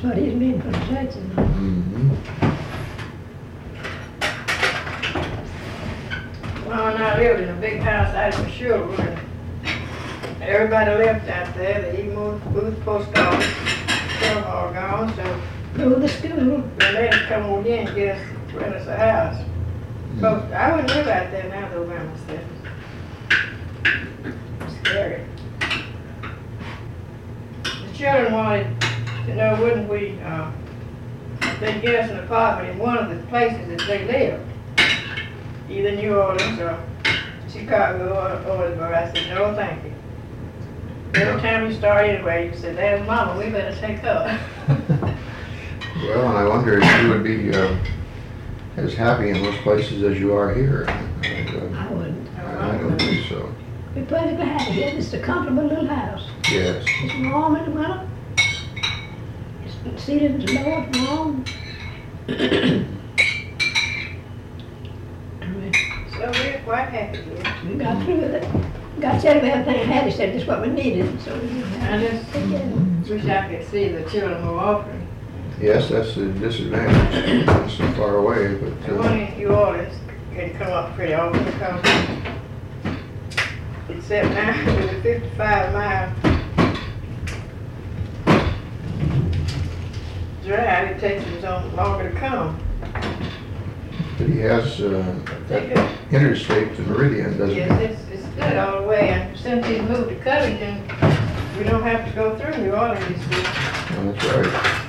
what he's mean for the church, you know. Mm-hmm. Well, when I lived in a big house out in Sugar, and everybody left out there. They even moved the post office. Some are gone, so Go to the school. they let us come on in and get us, rent us a house. But I wouldn't live out there now though by myself. It's scary. The children wanted to know, wouldn't we, if they'd get us an apartment in one of the places that they lived, either New Orleans or Chicago or Owensboro. I said, no, thank you. Every time you start anywhere, you say, there's Mama, we better take her. Well, and I wonder if you would be as happy in those places as you are here. I wouldn't. I don't think so. We're perfectly happy here. It's a comfortable little house. Yes. It's warm in the winter. It's seated low, it's warm. So we're quite happy here. We got through with it. God said we everything I had. He said this is what we needed. So we I had just wish I could see the children more often. Yes, that's the disadvantage. It's so far away, but The one in New Orleans can come up pretty often because except now with the 55 mile drive, it takes him so longer to come. but he has that interstate to Meridian, doesn't he? Yes, it's good all the way. And since he's moved to Covington, we don't have to go through New Orleans this week. Oh, that's right.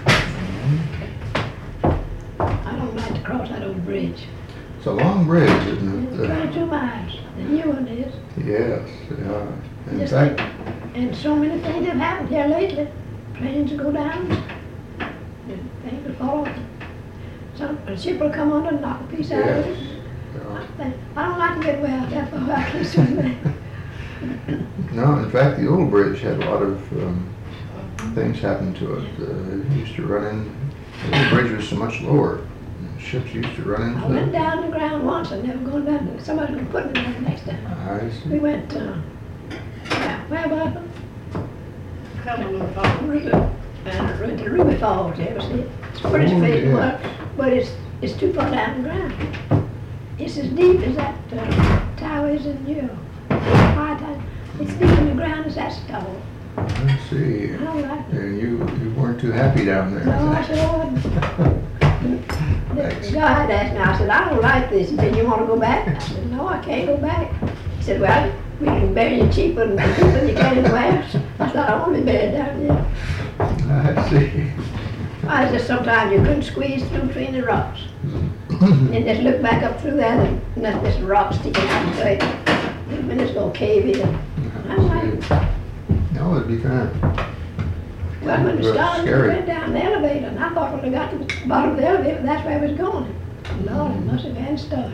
I don't like to cross that old bridge. It's a long bridge, isn't It's it? 22 miles. The new one is. Yes, yeah. In Just fact, and so many things have happened here lately. Trains will go down. Things will fall off. A ship will come on and knock a piece out of yes. it. Yeah. I don't like to get way out that far. I can't swim there. No, in fact, the old bridge had a lot of things happen to it. It used to run in, the old bridge was so much lower. Ships used to run I into went it. down the ground once and never gone down there. Somebody's gonna put me there the next time. I see. We went, where was it? Cumberland Falls. And went to Ruby Falls, you ever see it? It's pretty Oh, straight, yeah. but it's too far down the ground. It's as deep as that tower is in New York. High tower. It's deep in the ground as that tower. I see. I don't like it. And you weren't too happy down there. No, I said, oh, Thanks. the guy asked me, I said, I don't like this. He said, you want to go back? I said, no, I can't go back. He said, well, we can bury you cheaper than you can in the West. I said, I want to be buried down here. I see. I just sometimes you couldn't squeeze through between the rocks. And just look back up through that and there's this rock sticking out and say, and it's gonna cave in. I'm like, No, it'd be kind of, well, when the Well, stars scary. went down the elevator, and I thought when I got to the bottom of the elevator, that's where I was going. Lord, it must have been stars.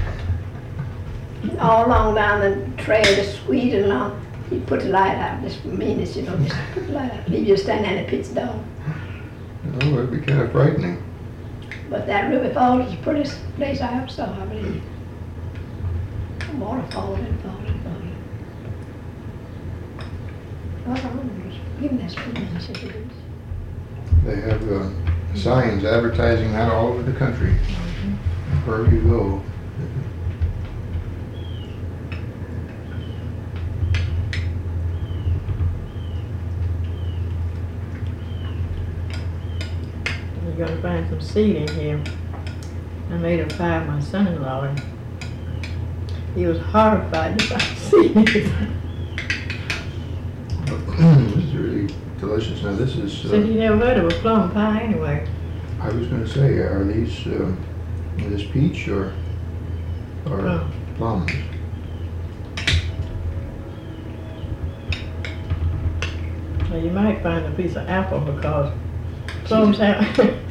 All along down the trail, just squeezing along. He put the light out, just for meanness, you know, just put the light out. Leave you standing there in the pitch dark. no, it'd be kind of frightening. But that Ruby Falls is the prettiest place I ever saw, I believe. The water falling and falling and falling. Oh, give me that spoon, I said it is. They have signs advertising that all over the country, wherever you go. We gotta find some seed in here. I made him find my son-in-law and he was horrified to find seed. This is really delicious. Now this is, Said he never heard of a plum pie anyway. I was going to say, are these, this peach or Plum. plums? Well, you might find a piece of apple because plums have